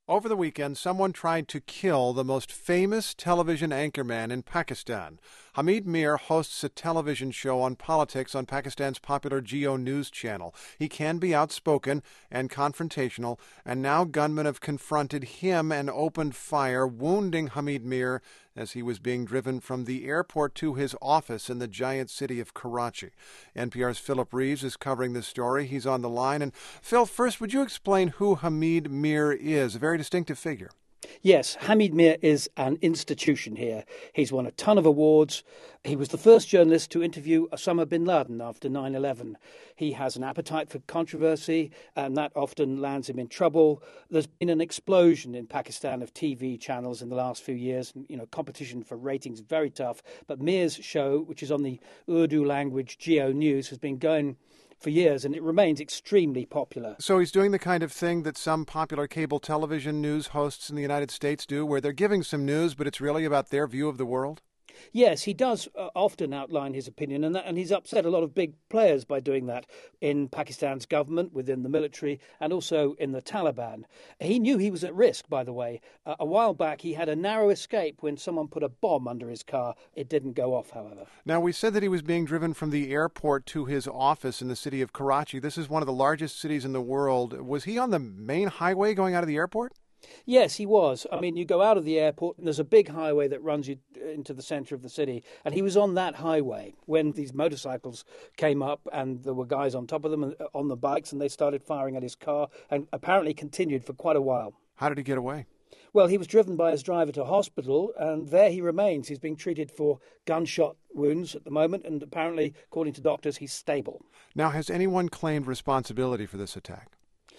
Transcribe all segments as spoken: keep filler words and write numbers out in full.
Over the weekend, someone tried to kill the most famous television anchorman in Pakistan. Hamid Mir hosts a television show on politics on Pakistan's popular Jio News channel. He can be outspoken and confrontational, and now gunmen have confronted him and opened fire, wounding Hamid Mir as he was being driven from the airport to his office in the giant city of Karachi. N P R's Philip Reeves is covering this story. He's on the line. And Phil, first, would you explain who Hamid Mir is? A very distinctive figure. Yes, Hamid Mir is an institution here. He's won a ton of awards. He was the first journalist to interview Osama bin Laden after nine eleven. He has an appetite for controversy, and that often lands him in trouble. There's been an explosion in Pakistan of T V channels in the last few years. You know, competition for ratings is very tough. But Mir's show, which is on the Urdu language Jio News, has been going for years, and it remains extremely popular. So he's doing the kind of thing that some popular cable television news hosts in the United States do, where they're giving some news, but it's really about their view of the world? Yes, he does uh, often outline his opinion, and, that, and he's upset a lot of big players by doing that in Pakistan's government, within the military, and also in the Taliban. He knew he was at risk, by the way. Uh, a while back, he had a narrow escape when someone put a bomb under his car. It didn't go off, however. Now, we said that he was being driven from the airport to his office in the city of Karachi. This is one of the largest cities in the world. Was he on the main highway going out of the airport? Yes, he was. I mean, you go out of the airport and there's a big highway that runs you into the centre of the city. And he was on that highway when these motorcycles came up and there were guys on top of them on the bikes, and they started firing at his car and apparently continued for quite a while. How did he get away? Well, he was driven by his driver to hospital, and there he remains. He's being treated for gunshot wounds at the moment, and apparently, according to doctors, he's stable. Now, has anyone claimed responsibility for this attack?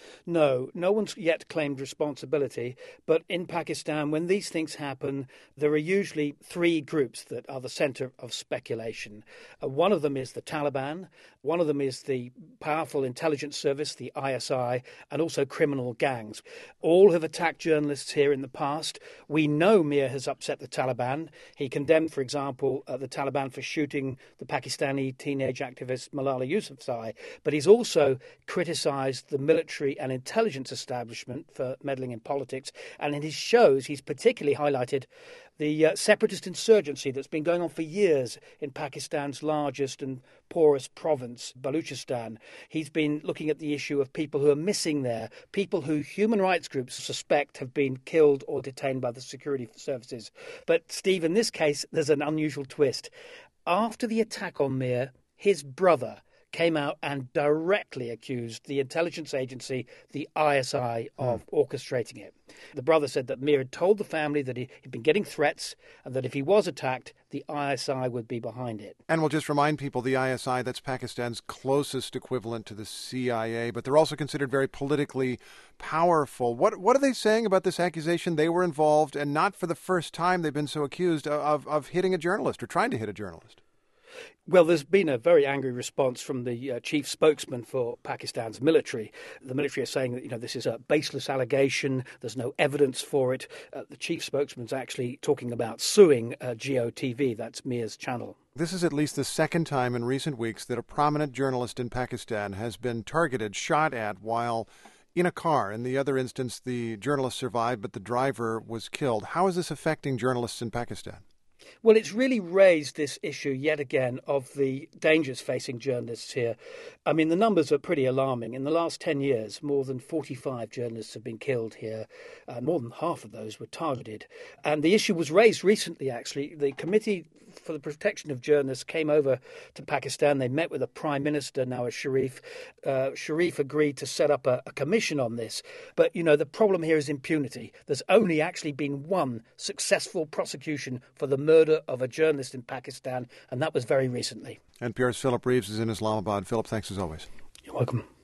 No, no one's yet claimed responsibility, but in Pakistan, when these things happen, there are usually three groups that are the centre of speculation. Uh, one of them is the Taliban, one of them is the powerful intelligence service, the I S I, and also criminal gangs. All have attacked journalists here in the past. We know Mir has upset the Taliban. He condemned, for example, uh, the Taliban for shooting the Pakistani teenage activist Malala Yousafzai, but he's also criticised the military and intelligence establishment for meddling in politics. And in his shows, he's particularly highlighted the uh, separatist insurgency that's been going on for years in Pakistan's largest and poorest province, Baluchistan. He's been looking at the issue of people who are missing there, people who human rights groups suspect have been killed or detained by the security services. But, Steve, in this case, there's an unusual twist. After the attack on Mir, his brother came out and directly accused the intelligence agency, the I S I, of mm. orchestrating it. The brother said that Mir had told the family that he had been getting threats and that if he was attacked, the I S I would be behind it. And we'll just remind people, the I S I, that's Pakistan's closest equivalent to the C I A, but they're also considered very politically powerful. What what are they saying about this accusation? They were involved, and not for the first time they've been so accused of, of hitting a journalist or trying to hit a journalist. Well, there's been a very angry response from the uh, chief spokesman for Pakistan's military. The military are saying that, you know, this is a baseless allegation. There's no evidence for it. Uh, the chief spokesman's actually talking about suing uh, Jio T V, that's Mir's channel. This is at least the second time in recent weeks that a prominent journalist in Pakistan has been targeted, shot at while in a car. In the other instance, the journalist survived, but the driver was killed. How is this affecting journalists in Pakistan? Well, it's really raised this issue yet again of the dangers facing journalists here. I mean, the numbers are pretty alarming. In the last ten years, more than forty-five journalists have been killed here. Uh, more than half of those were targeted. And the issue was raised recently, actually. The Committee for the Protection of Journalists came over to Pakistan. They met with the Prime Minister, Nawaz Sharif. Uh, Sharif agreed to set up a, a commission on this. But, you know, the problem here is impunity. There's only actually been one successful prosecution for the murder of a journalist in Pakistan, and that was very recently. N P R's Philip Reeves is in Islamabad. Philip, thanks as always. You're welcome.